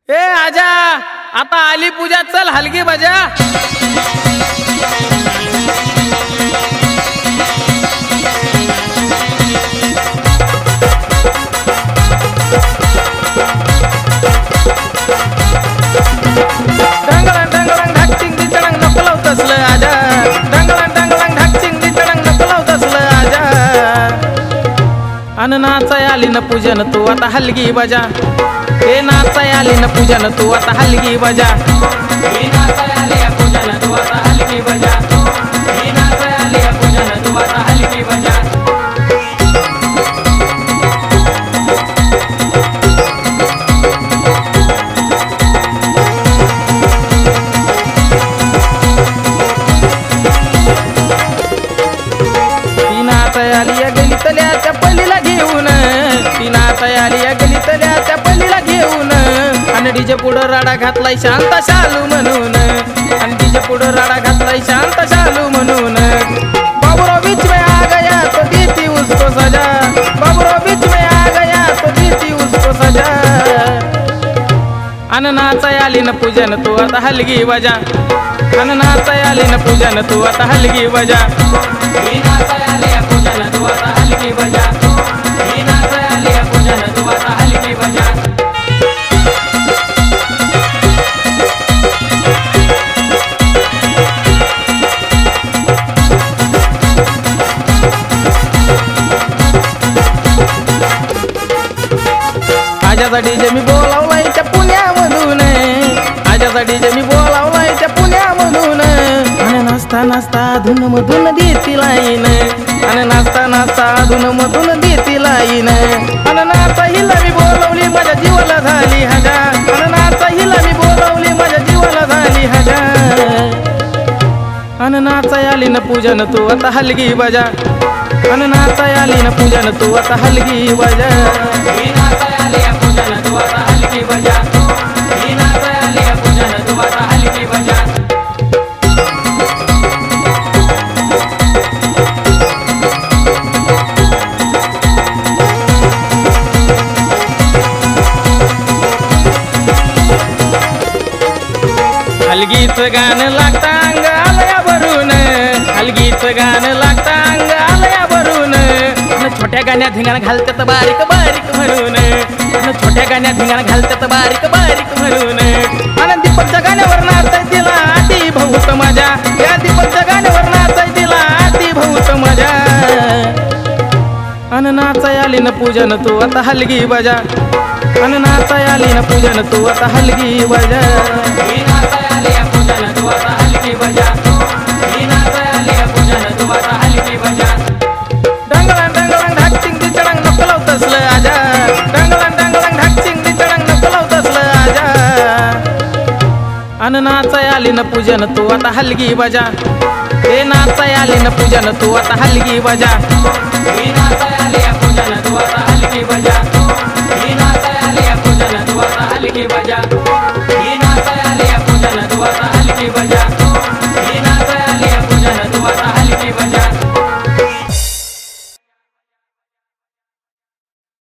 ए आजा, आता आली पूजा, चल हलगी बजा। अन नाचाय आली न पूजन तू आता हलगी बजा। हे नाचाय आली न पूजन तू आता हलगी बजा। हे नाचाय आली पूजन तू आता हलगी बजा। हे नाचाय आली पूजन तू आता हलगी बजा। गलीतल्या त्या पल्लीला घेऊन, ती नाचाय आली या गलीतल्या त्या पल्लीला घेऊन, आणि डीजे पुढं राडा घातलाय शांत शालू म्हणून, आणि डीजे पुढं राडा घातलाय शांत शालू म्हणून। बाबूराव बीच में आ गया तो देती उसको सजा। बाबूराव बीच में आ गया तो देती उसको सजा। अन नाचाय आली न पूजन तू आता हलगी बजा। अन नाचाय आली न पूजन तू आता हलगी बजा। हे नाचाय आली पूजन तू आता हलगी बजा। हे नाचाय आली पूजन तू आता हलगी बजा। आजाचा डीजे मी बोलावलाय त्या पुण्यामधून, आजाचा डीजे मी बोलावलाय त्या पुण्यामधून, आणि नाचता नाचता धुन मधून देती लाईन, आणि नाचता नाचता धुन मधून देती लाईन, आणि नाचा हिला मी बोलवली माझ्या जीवाला झाली हजा, आणि नाचा हिला मी बोलवली माझ्या जीवाला झाली हजा। आणि नाचाय आली न पूजन तू आता हलगी बजा। आणि नाचाय आली न पूजन तू आता हलगी बजा। हे नाचाय आली पूजन तू आता हलगी बजा। हे नाचाय आली पूजन तू आता हलगी बजा। हलगीचं गाणं लागतं अंग आलया भरून, हलगीचं गाणं लागतं अंग आलया भरून, छोट्या गाण्यात धिंगाणा घालतात बारीक बारीक म्हणून, छोट्या गाण्यात धिंगाणा घालतात बारीक बारीक म्हणून, आणि दीपकच्या गाण्यावर नाचाय तिला आधी बहुत मजा। या दीपकच्या गाण्यावर नाचाय तिला आधी बहुत मजा। आणि नाचाय आली न पूजन तू आता हलगी बजा। आणि नाचाय आली न पूजन तू आता हलगी बजा। हे नाचाय आली पूजन तू आता हलगी बजा। हे नाचाय आली पूजन तू आता हलगी बजा। डंगळंग डंगळंग ढाकचिंग दिचडंग नको लावू तसलं आजा। डंगळंग डंगळंग ढाकचिंग दिचडंग नको लावू तसलं आजा। आणि नाचाय आली न पूजन तू आता हलगी बजा। हे नाचाय आली न पूजन तू आता हलगी बजा। हे नाचाय आली पूजन